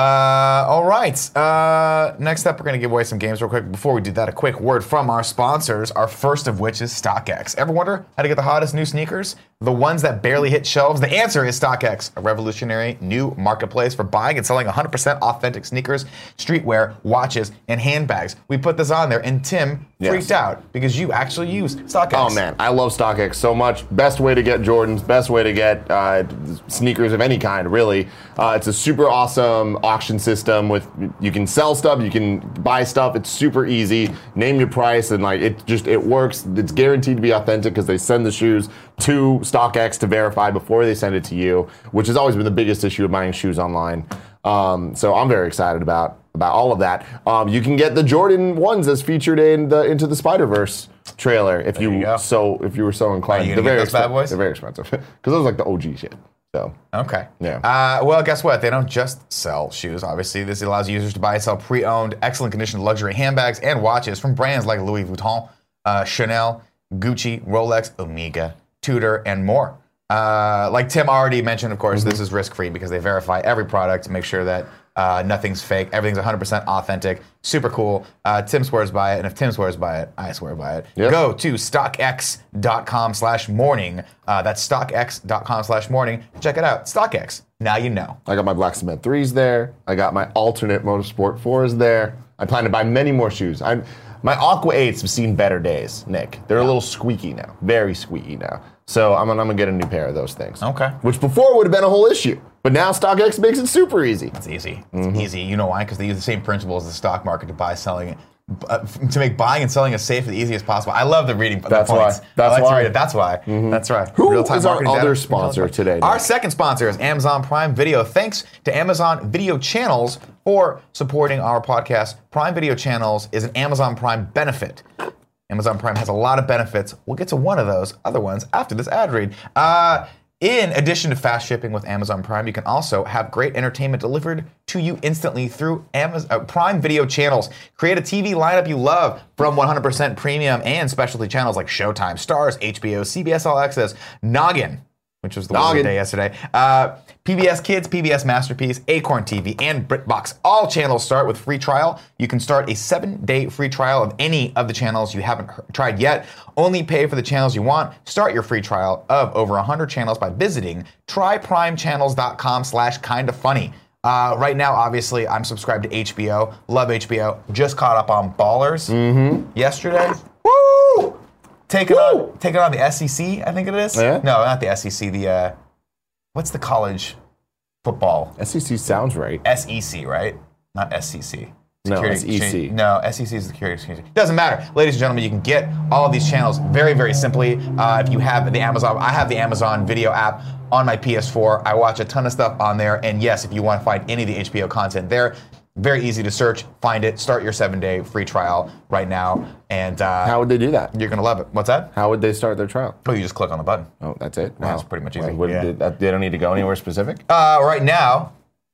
Uh, all right. Uh, next up, we're going to give away some games real quick. Before we do that, a quick word from our sponsors, our first of which is StockX. Ever wonder how to get the hottest new sneakers? The ones that barely hit shelves? The answer is StockX, a revolutionary new marketplace for buying and selling one hundred percent authentic sneakers, streetwear, watches, and handbags. We put this on there, and Tim Yes. freaked out because you actually use StockX. Oh man, I love StockX so much. Best way to get Jordans, best way to get uh, sneakers of any kind, really. Uh, it's a super awesome auction system with you can sell stuff, you can buy stuff. It's super easy. Name your price and like it just it works. It's guaranteed to be authentic because they send the shoes to StockX to verify before they send it to you, which has always been the biggest issue of buying shoes online. Um, so I'm very excited about about all of that. Um, you can get the Jordan ones as featured in the Into the Spider-Verse trailer if you, you go. so if you were so inclined. Are you They're gonna very get those bad expen- boys? They're very expensive because those are like the O G shit. So Okay. Yeah. Uh, well, guess what? They don't just sell shoes, obviously. This allows users to buy and sell pre-owned, excellent condition luxury handbags and watches from brands like Louis Vuitton, uh, Chanel, Gucci, Rolex, Omega, Tudor, and more. Uh, like Tim already mentioned, of course, Mm-hmm. this is risk-free because they verify every product to make sure that uh, nothing's fake. Everything's one hundred percent authentic. Super cool. Uh, Tim swears by it, and if Tim swears by it, I swear by it. Yep. Go to StockX.com slash morning. Uh, that's StockX.com slash morning. Check it out. StockX. Now you know. I got my Black Cement threes there. I got my alternate Motorsport fours there. I plan to buy many more shoes. I'm my Aqua eights have seen better days, Nick. They're a little squeaky now, very squeaky now. So I'm gonna, I'm gonna get a new pair of those things. Okay. Which before would have been a whole issue, but now StockX makes it super easy. It's easy. It's easy. You know why? Because they use the same principles as the stock market to buy, selling it. Uh, to make buying and selling as safe and easy as possible. I love the reading. The That's points. why. That's I like why. To read it. That's why. That's right. Who Real-time is our marketing other data. sponsor today, Our Nick? second sponsor is Amazon Prime Video. Thanks to Amazon Video Channels for supporting our podcast. Prime Video Channels is an Amazon Prime benefit. Amazon Prime has a lot of benefits. We'll get to one of those other ones after this ad read. Uh, in addition to fast shipping with Amazon Prime, you can also have great entertainment delivered to you instantly through Amazon uh, Prime Video Channels. Create a T V lineup you love from one hundred percent premium and specialty channels like Showtime, Stars, H B O, C B S All Access, Noggin, which was the word of the Noggin. day yesterday, uh, P B S Kids, P B S Masterpiece, Acorn T V, and BritBox. All channels start with free trial. You can start a seven-day free trial of any of the channels you haven't he- tried yet. Only pay for the channels you want. Start your free trial of over one hundred channels by visiting tryprimechannels.com slash kinda funny. Uh, right now, obviously, I'm subscribed to H B O. Love H B O. Just caught up on Ballers yesterday. Woo! Taking on, taking on the S E C, I think it is. Yeah? No, not the S E C. The uh, what's the college football? S E C sounds right. S E C, right? Not S C C. No, Security S E C. Exchange- No, S E C is the Security Exchange. Doesn't matter. Ladies and gentlemen, you can get all of these channels very, very simply. Uh, if you have the Amazon, I have the Amazon Video app on my P S four. I watch a ton of stuff on there. And yes, if you want to find any of the H B O content there, very easy to search, find it, start your seven-day free trial right now. And uh, How would they do that? you're going to love it. What's that? How would they start their trial? Oh, you just click on the button. Oh, that's it. That's Wow. pretty much Like, easy. what- Yeah. they, that- they don't need to go anywhere specific. Uh, right now,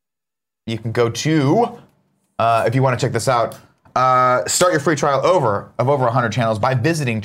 you can go to, uh, if you want to check this out, uh, start your free trial over of over one hundred channels by visiting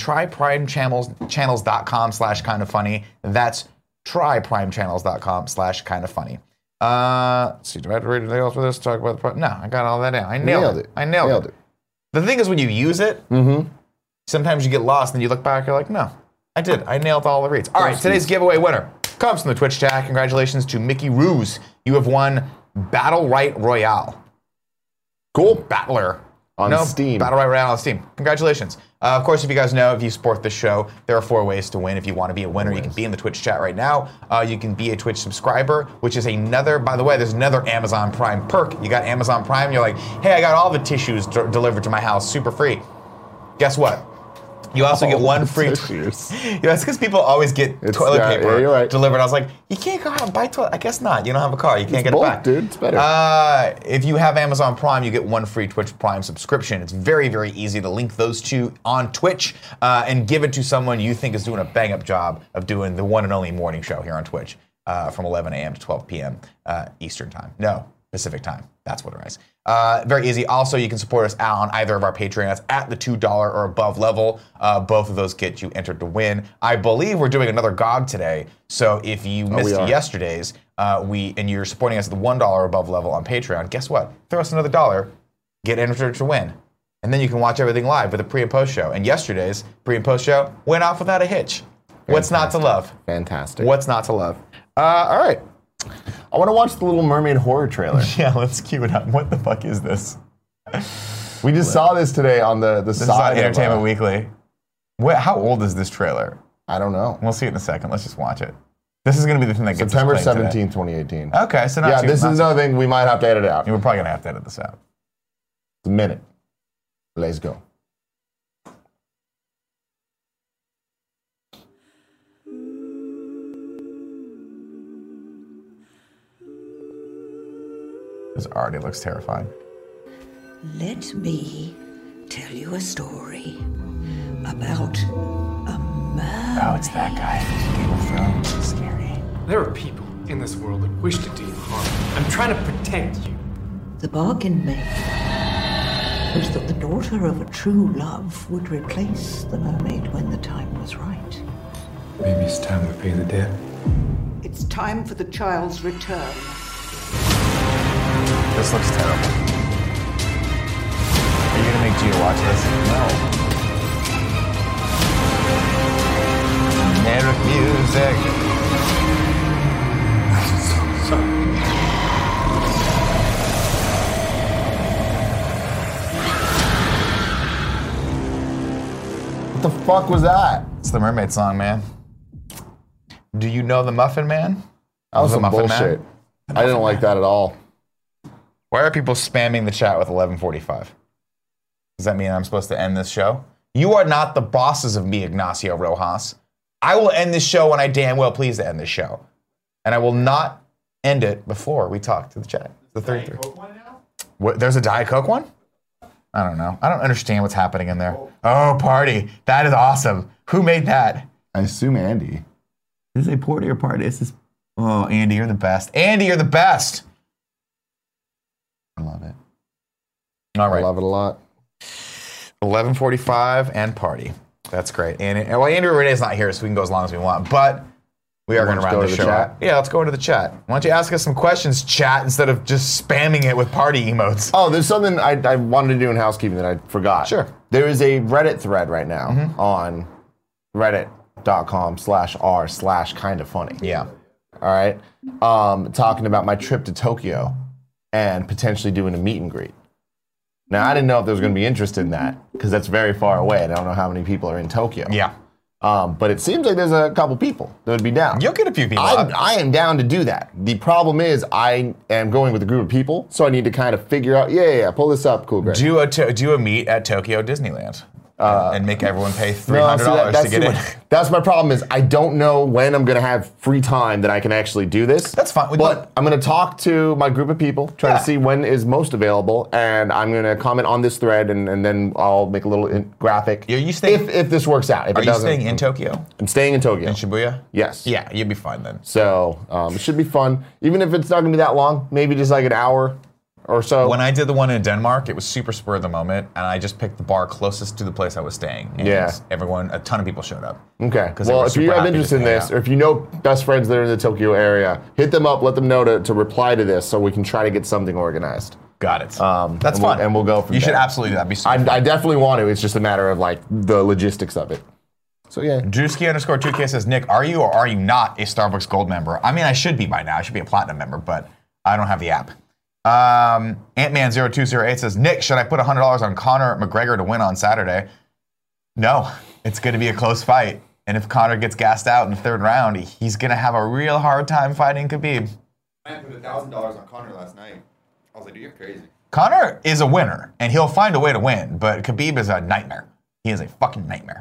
tryprimechannels.com slash kind of funny. That's tryprimechannels.com slash kind of funny. Uh, let's see, do I have to read anything else for this? Talk about the pro- No, I got all that down. I nailed, Nailed it. it. I nailed, Nailed it. it. The thing is, when you use it, Mm-hmm. sometimes you get lost and you look back, you're like, no, I did. I nailed all the reads. All right, today's giveaway winner comes from the Twitch chat. Congratulations to Mickey Ruse. You have won Battle Right Royale. Cool. Battler. On no, Steam. Battle Right Royale on Steam. Congratulations. Uh, of course, if you guys know, if you support the show, there are four ways to win. If you want to be a winner, you can be in the Twitch chat right now. Uh, you can be a Twitch subscriber, which is another, by the way, there's another Amazon Prime perk. You got Amazon Prime, you're like, hey, I got all the tissues d- delivered to my house, super free. Guess what? You also All get one the free. tissues. Yeah, that's because people always get It's- toilet yeah, paper yeah, you're right. delivered. I was like, you can't go out and buy toilet. I guess not. You don't have a car. You can't It's get bulk, it back, dude. It's better. Uh, if you have Amazon Prime, you get one free Twitch Prime subscription. It's very, very easy to link those two on Twitch uh, and give it to someone you think is doing a bang-up job of doing the one and only morning show here on Twitch uh, from eleven a.m. to twelve p.m. Uh, Eastern time. No, Pacific time. That's what it is. Uh, very easy. Also, you can support us out on either of our Patreons at the two dollars or above level. Uh, both of those get you entered to win. I believe we're doing another G O G today. So if you Oh, missed we are. yesterday's, uh, we and you're supporting us at the one dollar or above level on Patreon, guess what? Throw us another dollar, get entered to win. And then you can watch everything live with the pre and post show. And yesterday's pre and post show went off without a hitch. What's not to love? Fantastic. What's not to love? Uh, all right. I want to watch the Little Mermaid horror trailer. Yeah, let's cue it up. What the fuck is this? We just saw this today on the, the This is side on of, Entertainment uh, Weekly. What, how old is this trailer? I don't know. We'll see it in a second. Let's just watch it. This is going to be the thing that gets us September played today. seventeenth, twenty eighteen. Okay, so not Yeah, too this not is too- another thing we might have to edit out. We're probably going to have to edit this out. It's a minute. Let's go. This already looks terrifying. Let me tell you a story about a mermaid. Oh, it's that guy from Game of Thrones. It's scary. There are people in this world that wish to do you harm. I'm trying to protect you. The bargain made was that the daughter of a true love would replace the mermaid when the time was right. Maybe it's time we pay the debt. It's time for the child's return. This looks terrible. Are you going to make Gina watch this? No. Generic music. Sorry. What the fuck was that? It's the Mermaid song, man. Do you know the Muffin Man? That was The some Muffin bullshit. Man? I didn't like that at all. Why are people spamming the chat with eleven forty-five? Does that mean I'm supposed to end this show? You are not the bosses of me, Ignacio Rojas. I will end this show when I damn well please to end this show. And I will not end it before we talk to the chat. The thirty-three. What, there's a Diet Coke one? I don't know. I don't understand what's happening in there. Oh, party. That is awesome. Who made that? I assume Andy. Is it party or party? This is. Oh, Andy, you're the best. Andy, you're the best. I love it. All right. I love it a lot. eleven forty-five and party. That's great. And well, Andrew Renee's not here, so we can go as long as we want. But we are You going to want round to the go to show the out. chat? Yeah, let's go into the chat. Why don't you ask us some questions, chat, instead of just spamming it with party emotes? Oh, there's something I, I wanted to do in housekeeping that I forgot. Sure. There is a Reddit thread right now Mm-hmm. on reddit.com slash r slash kind of funny. Yeah. All right. Um, talking about my trip to Tokyo and potentially doing a meet and greet. Now, I didn't know if there was going to be interest in that because that's very far away and I don't know how many people are in Tokyo. Yeah. Um, but it seems like there's a couple people that would be down. You'll get a few people. I'm, I am down to do that. The problem is I am going with a group of people, so I need to kind of figure out, yeah, yeah, yeah pull this up, cool, great. Do a, to, do a meet at Tokyo Disneyland. Uh, and make everyone pay three hundred dollars no, see, that, to get too in. much. That's my problem is I don't know when I'm going to have free time that I can actually do this. That's fine. We But don't- I'm going to talk to my group of people, try Yeah. to see when is most available, and I'm going to comment on this thread, and, and then I'll make a little in- graphic. Are you staying- if, if this works out. If Are it you doesn't, staying in Tokyo? I'm staying in Tokyo. In Shibuya? Yes. Yeah, you'll be fine then. So um, it should be fun. Even if it's not going to be that long, maybe just like an hour or so. When I did the one in Denmark, it was super spur of the moment, and I just picked the bar closest to the place I was staying. And Yeah. everyone, a ton of people showed up. Okay. 'Cause they Well, were if you super have happy interest to in hang this, out. or if you know best friends that are in the Tokyo area, hit them up. Let them know to, to reply to this so we can try to get something organized. Got it. Um, That's and we'll- fun. and we'll go from You should there. absolutely do that. That'd be super I, fun. I definitely want to. It's just a matter of like the logistics of it. So yeah. Drewski underscore two K says, Nick, are you or are you not a Starbucks Gold member? I mean, I should be by now. I should be a Platinum member, but I don't have the app. Um, Ant-Man zero two zero eight says, Nick, should I put one hundred dollars on Conor McGregor to win on Saturday? No. It's going to be a close fight. And if Conor gets gassed out in the third round, he's going to have a real hard time fighting Khabib. I put one thousand dollars on Conor last night. I was like, dude, you're crazy. Conor is a winner, and he'll find a way to win, but Khabib is a nightmare. He is a fucking nightmare.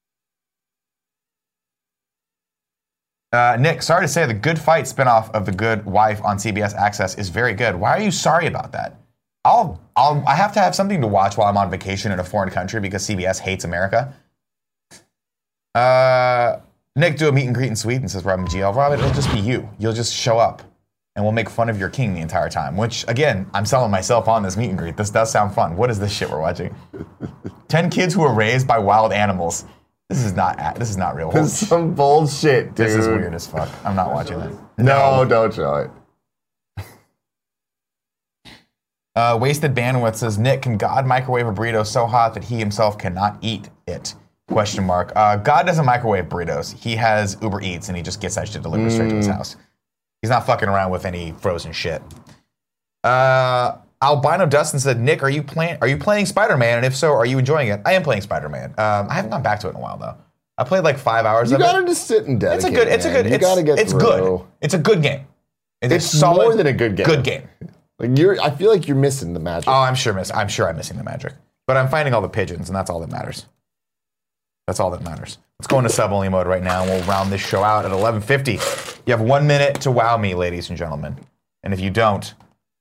Uh, Nick, sorry to say the Good Fight spinoff of The Good Wife on C B S Access is very good. Why are you sorry about that? I'll, I'll, I have to have something to watch while I'm on vacation in a foreign country because C B S hates America. Uh, Nick, do a meet and greet in Sweden, says Robin G L. Robin, it'll just be you. You'll just show up, and we'll make fun of your king the entire time, which, again, I'm selling myself on this meet and greet. This does sound fun. What is this shit we're watching? Ten kids who were raised by wild animals. This is not this is not real. This is some bullshit, dude. This is weird as fuck. I'm not watching that. No, no, don't show it. Uh, Wasted Bandwidth says, Nick, can God microwave a burrito so hot that he himself cannot eat it? Question mark. Uh, God doesn't microwave burritos. He has Uber Eats, and he just gets that shit delivered straight to his house. He's not fucking around with any frozen shit. Uh, Albino Dustin said, Nick, are you playing Are you playing Spider-Man? And if so, are you enjoying it? I am playing Spider-Man. Um, I haven't gone back to it in a while, though. I played like five hours You of it. gotta just sit and dedicate. It's a good, it's a man. good, You it's, gotta get it's through. good. It's a good game. It's, It's a solid, more than a good game. Good game. Like you're, I feel like you're missing the magic. Oh, I'm sure miss. I'm sure I'm missing the magic. But I'm finding all the pigeons, and that's all that matters. That's all that matters. Let's go into sub-only mode right now, and we'll round this show out at eleven fifty. You have one minute to wow me, ladies and gentlemen. And if you don't,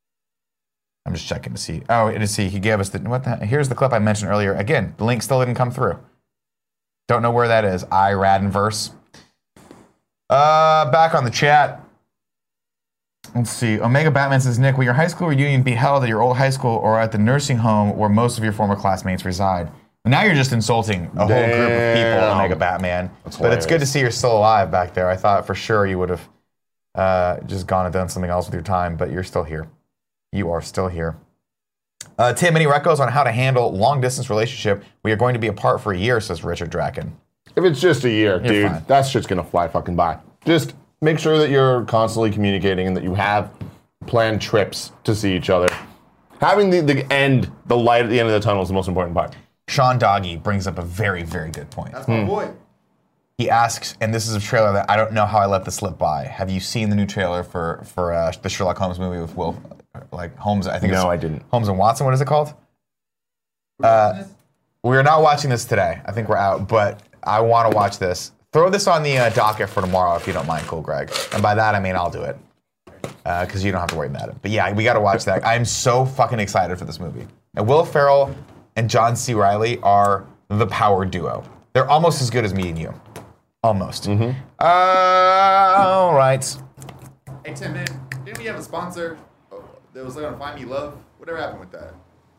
I'm just checking to see. Oh, to see, he gave us the, what the, here's the clip I mentioned earlier. Again, the link still didn't come through. Don't know where that is. I, Radinverse. Uh, back on the chat. Let's see. Omega Batman says, Nick, will your high school reunion be held at your old high school or at the nursing home where most of your former classmates reside? Now you're just insulting a whole group of people, Damn. Omega Batman. That's but it's good to hilarious. see you're still alive back there. I thought for sure you would have uh, just gone and done something else with your time, but you're still here. You are still here. Uh, Tim, any recos on how to handle long-distance relationship? We are going to be apart for a year, says Richard Draken. If it's just a year, You're dude, fine. that shit's gonna fly fucking by. Just make sure that you're constantly communicating and that you have planned trips to see each other. Having the, the end, the light at the end of the tunnel is the most important part. Sean Doggy brings up a very, very good point. That's my boy. He asks, and this is a trailer that I don't know how I let this slip by. Have you seen the new trailer for for uh, the Sherlock Holmes movie with Will, like Holmes? I think No, it's I didn't. Holmes and Watson. What is it called? Uh, we're not watching this today. I think we're out, but I want to watch this. Throw this on the uh, docket for tomorrow if you don't mind, cool, Greg. And by that I mean I'll do it because uh, you don't have to worry about it. But yeah, we got to watch that. I'm so fucking excited for this movie. And Will Ferrell and John C. Reilly are the power duo. They're almost as good as me and you. Almost. Mm-hmm. Uh, all right. Hey, Tim, man, didn't we have a sponsor that was going to find me love? Whatever happened with that?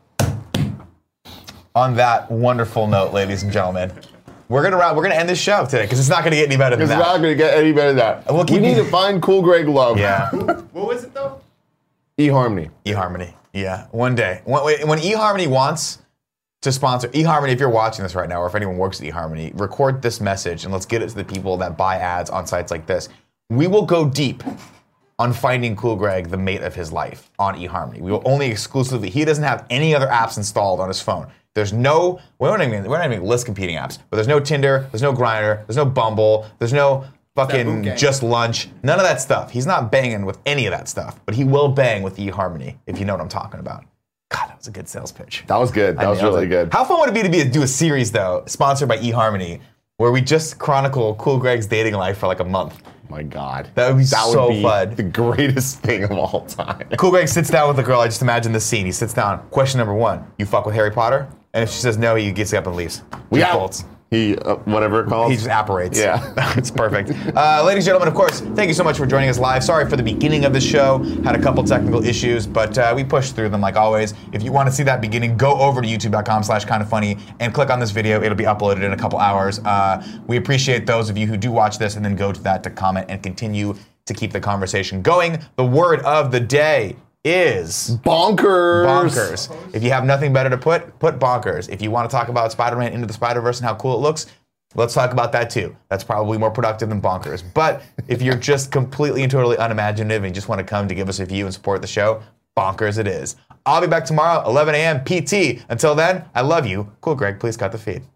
On that wonderful note, ladies and gentlemen, we're gonna we're gonna end this show today because it's not gonna get any better than It's that. not gonna get any better than that. We'll keep we need you- to find Cool Greg Love. Yeah. What was it, though? eHarmony. eHarmony. Yeah. One day. When, when eHarmony wants to sponsor eHarmony, if you're watching this right now, or if anyone works at eHarmony, record this message and let's get it to the people that buy ads on sites like this. We will go deep on finding Cool Greg the mate of his life on eHarmony. We will only exclusively. He doesn't have any other apps installed on his phone. There's no, we don't even, we're not even list competing apps, but there's no Tinder, there's no Grindr, there's no Bumble, there's no fucking Boot Gang. Just Lunch, none of that stuff. He's not banging with any of that stuff, but he will bang with eHarmony, if you know what I'm talking about. God, that was a good sales pitch. That was good. That I was nailed really it. good. How fun would it be to be do a series though, sponsored by eHarmony, where we just chronicle Cool Greg's dating life for like a month? My God. That would be that so would be fun. The greatest thing of all time. Cool Greg sits down with the girl. I just imagine this scene. He sits down. Question number one: you fuck with Harry Potter? And if she says no, he gets up and leaves. We He out. folds. He, uh, whatever it calls. He just apparates. Yeah. It's perfect. Uh, ladies and gentlemen, of course, thank you so much for joining us live. Sorry for the beginning of the show. Had a couple technical issues, but uh, we pushed through them like always. If you want to see that beginning, go over to youtube.com slash kind of funny and click on this video. It'll be uploaded in a couple hours. Uh, we appreciate those of you who do watch this and then go to that to comment and continue to keep the conversation going. The word of the day is bonkers. Bonkers. If you have nothing better to put, put bonkers. If you want to talk about Spider-Man Into the Spider-Verse and how cool it looks, let's talk about that too. That's probably more productive than bonkers. But if you're just completely and totally unimaginative and just want to come to give us a view and support the show, bonkers it is. I'll be back tomorrow, eleven a.m. P T. Until then, I love you. Cool, Greg, please cut the feed.